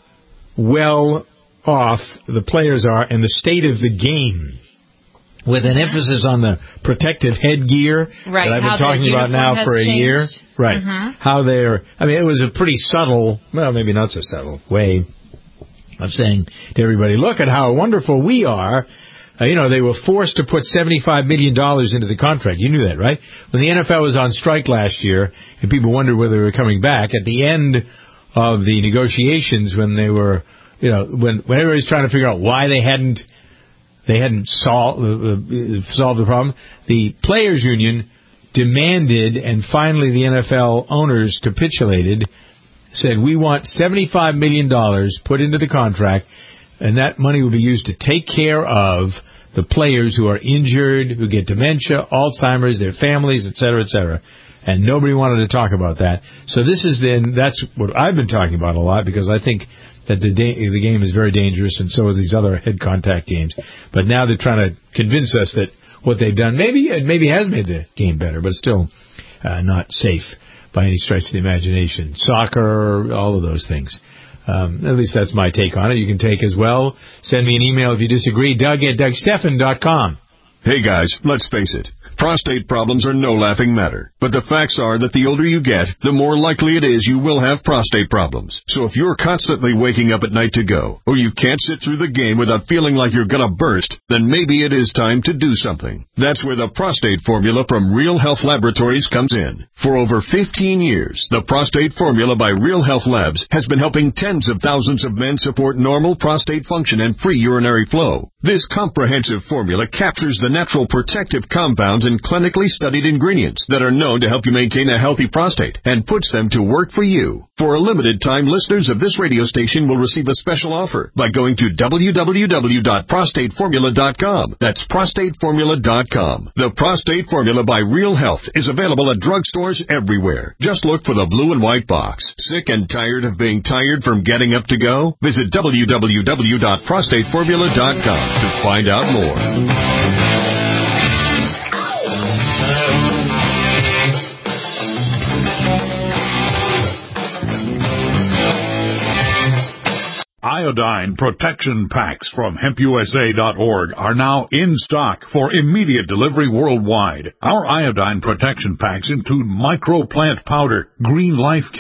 well off the players are and the state of the game, with an emphasis on the protective headgear right, that I've been talking about now for a changed. year. Right. Mm-hmm. How they're, I mean, it was a pretty subtle, well, maybe not so subtle way of saying to everybody, look at how wonderful we are. Uh, you know, they were forced to put seventy-five million dollars into the contract. You knew that, right? When the N F L was on strike last year and people wondered whether they were coming back, at the end of the negotiations when they were, you know, when, when everybody's trying to figure out why they hadn't They hadn't solved, uh, solved the problem. The players' union demanded, and finally the N F L owners capitulated, said, we want seventy-five million dollars put into the contract, and that money will be used to take care of the players who are injured, who get dementia, Alzheimer's, their families, et cetera, et cetera. And nobody wanted to talk about that. So this is then, that's what I've been talking about a lot, because I think that the da- the game is very dangerous, and so are these other head contact games. But now they're trying to convince us that what they've done maybe it maybe has made the game better, but still uh, not safe by any stretch of the imagination. Soccer, all of those things. Um, at least that's my take on it. You can take as well. Send me an email if you disagree. Doug at doug stephan dot com. Hey guys, let's face it. Prostate problems are no laughing matter. But the facts are that the older you get, the more likely it is you will have prostate problems. So if you're constantly waking up at night to go, or you can't sit through the game without feeling like you're gonna burst, then maybe it is time to do something. That's where the Prostate Formula from Real Health Laboratories comes in. For over fifteen years, the Prostate Formula by Real Health Labs has been helping tens of thousands of men support normal prostate function and free urinary flow. This comprehensive formula captures the natural protective compounds and clinically studied ingredients that are known to help you maintain a healthy prostate and puts them to work for you. For a limited time, listeners of this radio station will receive a special offer by going to w w w dot prostate formula dot com. That's prostate formula dot com. The Prostate Formula by Real Health is available at drugstores everywhere. Just look for the blue and white box. Sick and tired of being tired from getting up to go? Visit w w w dot prostate formula dot com to find out more. Iodine protection packs from hemp u s a dot org are now in stock for immediate delivery worldwide. Our iodine protection packs include microplant powder, green life kelp,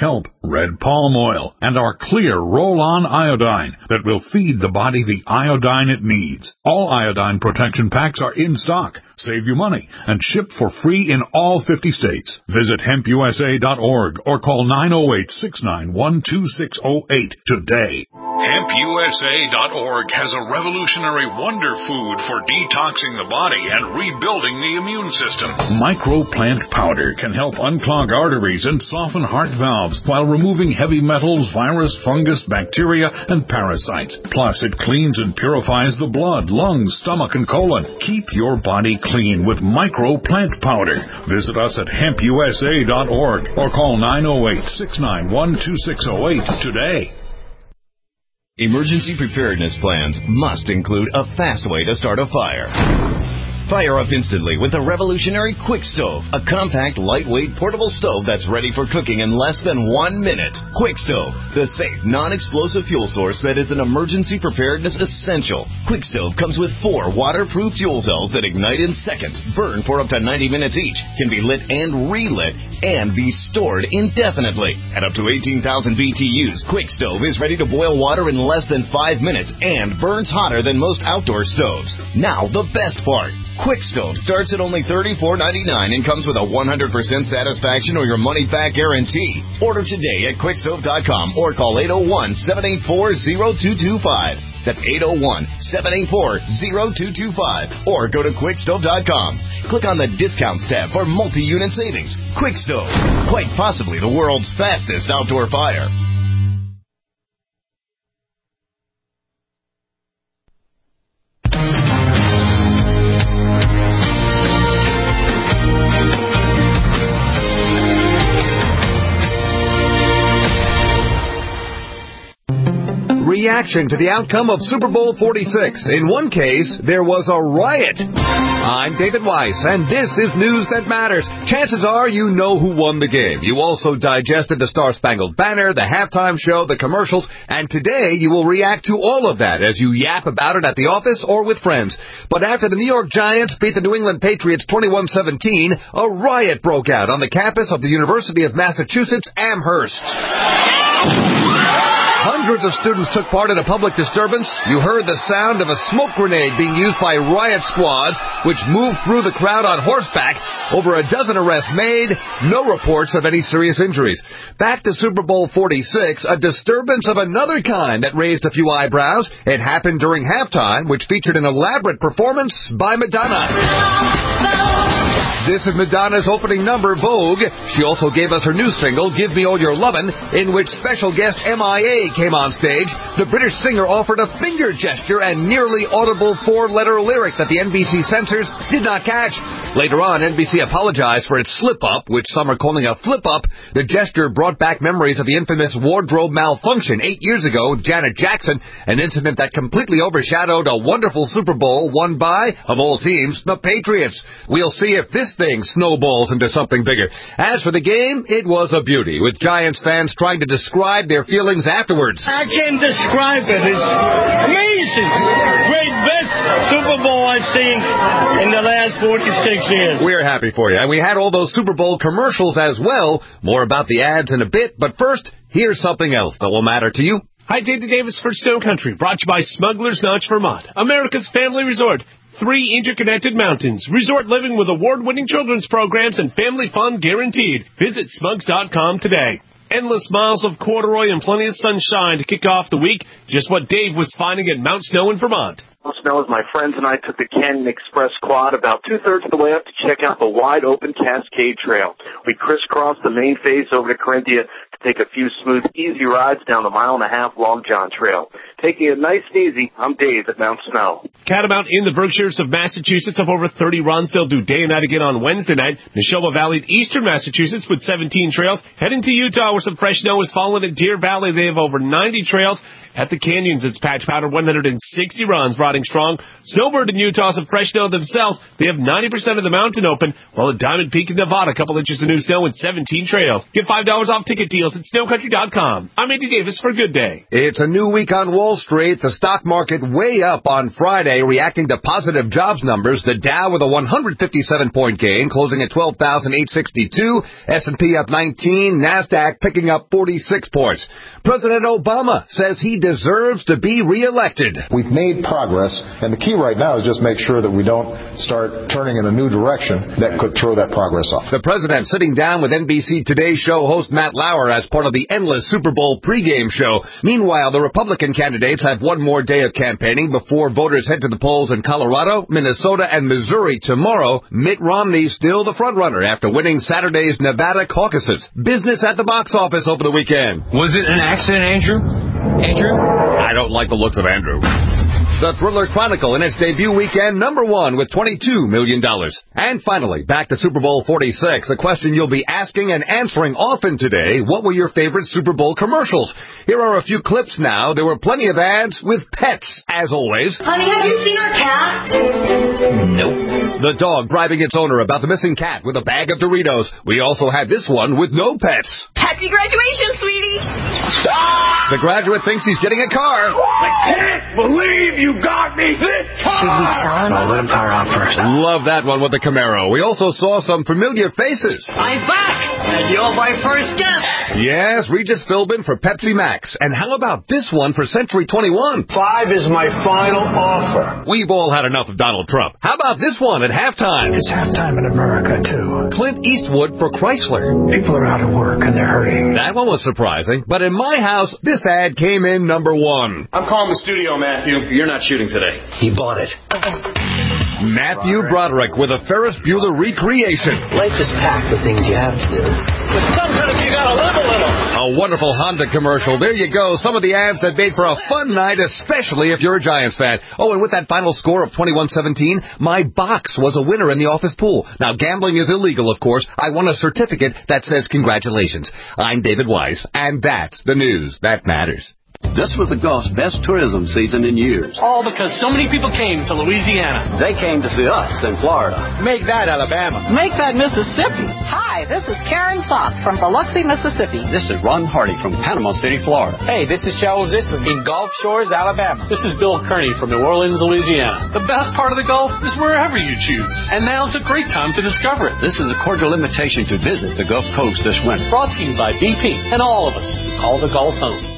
red palm oil, and our clear roll-on iodine that will feed the body the iodine it needs. All iodine protection packs are in stock, save you money, and shipped for free in all fifty states. Visit hemp u s a dot org or call nine oh eight, six nine one, two six oh eight today. hemp u s a dot org has a revolutionary wonder food for detoxing the body and rebuilding the immune system. Microplant powder can help unclog arteries and soften heart valves while removing heavy metals, virus, fungus, bacteria, and parasites. Plus, it cleans and purifies the blood, lungs, stomach, and colon. Keep your body clean with Microplant powder. Visit us at hemp u s a dot org or call nine oh eight, six nine one, two six oh eight today. Emergency preparedness plans must include a fast way to start a fire. Fire up instantly with the revolutionary Quick Stove, a compact, lightweight, portable stove that's ready for cooking in less than one minute. Quick Stove, the safe, non-explosive fuel source that is an emergency preparedness essential. Quick Stove comes with four waterproof fuel cells that ignite in seconds, burn for up to ninety minutes each, can be lit and relit, and be stored indefinitely. At up to eighteen thousand B T Us, Quick Stove is ready to boil water in less than five minutes and burns hotter than most outdoor stoves. Now, the best part. Quick Stove starts at only thirty-four ninety-nine and comes with a one hundred percent satisfaction or your money-back guarantee. Order today at quick stove dot com or call eight oh one, seven eight four, oh two two five. That's eight oh one, seven eight four, oh two two five. Or go to quick stove dot com. Click on the Discounts tab for multi-unit savings. Quick Stove, quite possibly the world's fastest outdoor fire. Reaction to the outcome of Super Bowl forty-six. In one case, there was a riot. I'm David Weiss, and this is News That Matters. Chances are you know who won the game. You also digested the Star-Spangled Banner, the halftime show, the commercials, and today you will react to all of that as you yap about it at the office or with friends. But after the New York Giants beat the New England Patriots twenty-one seventeen, a riot broke out on the campus of the University of Massachusetts Amherst. Hundreds of students took part in a public disturbance. You heard the sound of a smoke grenade being used by riot squads, which moved through the crowd on horseback. Over a dozen arrests made, no reports of any serious injuries. Back to Super Bowl forty-six, a disturbance of another kind that raised a few eyebrows. It happened during halftime, which featured an elaborate performance by Madonna. This is Madonna's opening number, Vogue. She also gave us her new single, Give Me All Your Lovin', in which special guest M I A came on stage. The British singer offered a finger gesture and nearly audible four-letter lyric that the N B C censors did not catch. Later on, N B C apologized for its slip-up, which some are calling a flip-up. The gesture brought back memories of the infamous wardrobe malfunction eight years ago with Janet Jackson, an incident that completely overshadowed a wonderful Super Bowl won by, of all teams, the Patriots. We'll see if this thing snowballs into something bigger. As for the game, it was a beauty, with Giants fans trying to describe their feelings afterwards. I can't describe it. It's amazing. Great, best Super Bowl I've seen in the last forty-six years. We're happy for you. And we had all those Super Bowl commercials as well. More about the ads in a bit. But first, here's something else that will matter to you. Hi, J D Davis for Snow Country, brought to you by Smuggler's Notch, Vermont, America's family resort. Three interconnected mountains. Resort living with award-winning children's programs and family fun guaranteed. Visit smugs dot com today. Endless miles of corduroy and plenty of sunshine to kick off the week. Just what Dave was finding at Mount Snow in Vermont. Mount Snow, as my friends and I took the Canyon Express quad about two-thirds of the way up to check out the wide-open Cascade Trail. We crisscrossed the main face over to Corinthia to take a few smooth, easy rides down the mile-and-a-half Long John Trail. Taking it nice and easy, I'm Dave at Mount Snow. Catamount in the Berkshires of Massachusetts have over thirty runs. They'll do day and night again on Wednesday night. Neshoba Valley, Eastern Massachusetts with seventeen trails. Heading to Utah where some fresh snow is falling at Deer Valley. They have over ninety trails. At the Canyons, it's Patch Powder, one hundred sixty runs, riding strong. Snowbird in Utah have fresh snow themselves. They have ninety percent of the mountain open, while at Diamond Peak in Nevada, a couple inches of new snow and seventeen trails. Get five dollars off ticket deals at snow country dot com. I'm Andy Davis for Good Day. It's a new week on Wall Wall Street, the stock market way up on Friday, reacting to positive jobs numbers. The Dow with a one hundred fifty-seven point gain, closing at twelve thousand eight hundred sixty-two. S and P up nineteen. NASDAQ picking up forty-six points. President Obama says he deserves to be reelected. We've made progress, and the key right now is just make sure that we don't start turning in a new direction that could throw that progress off. The president sitting down with N B C Today show host Matt Lauer as part of the endless Super Bowl pregame show. Meanwhile, the Republican candidates have one more day of campaigning before voters head to the polls in Colorado, Minnesota, and Missouri tomorrow. Mitt Romney still the frontrunner after winning Saturday's Nevada caucuses. Business at the box office over the weekend. Was it an accident, Andrew? Andrew? I don't like the looks of Andrew. The Thriller Chronicle in its debut weekend, number one with twenty-two million dollars. And finally, back to Super Bowl forty-six, a question you'll be asking and answering often today. What were your favorite Super Bowl commercials? Here are a few clips now. There were plenty of ads with pets, as always. Honey, have you seen our cat? Nope. The dog bribing its owner about the missing cat with a bag of Doritos. We also had this one with no pets. Happy graduation, sweetie! The graduate thinks he's getting a car. I can't believe you got me this time! Should we tell him? No, let him fire out first. Love that one with the Camaro. We also saw some familiar faces. I'm back! And you're my first guest! Yes, Regis Philbin for Pepsi Max. And how about this one for Century twenty-one? Five is my final offer. We've all had enough of Donald Trump. How about this one at halftime? It's halftime in America, too. Clint Eastwood for Chrysler. People are out of work and they're hurting. That one was surprising. But in my house, this ad came in number one. I'm calling the studio, Matthew. You're not shooting today. He bought it. Matthew Broderick with a Ferris Bueller recreation. Life is packed with things you have to do. But sometimes you gotta live a little. A wonderful Honda commercial. There you go. Some of the ads that made for a fun night, especially if you're a Giants fan. Oh, and with that final score of twenty-one seventeen, my box was a winner in the office pool. Now, gambling is illegal, of course. I won a certificate that says congratulations. I'm David Weiss, and that's the news that matters. This was the Gulf's best tourism season in years. All because so many people came to Louisiana. They came to see us in Florida. Make that Alabama. Make that Mississippi. Hi, this is Karen Sock from Biloxi, Mississippi. This is Ron Hardy from Panama City, Florida. Hey, this is Cheryl Zislin in Gulf Shores, Alabama. This is Bill Kearney from New Orleans, Louisiana. The best part of the Gulf is wherever you choose. And now's a great time to discover it. This is a cordial invitation to visit the Gulf Coast this winter. Brought to you by B P and all of us who call the Gulf home.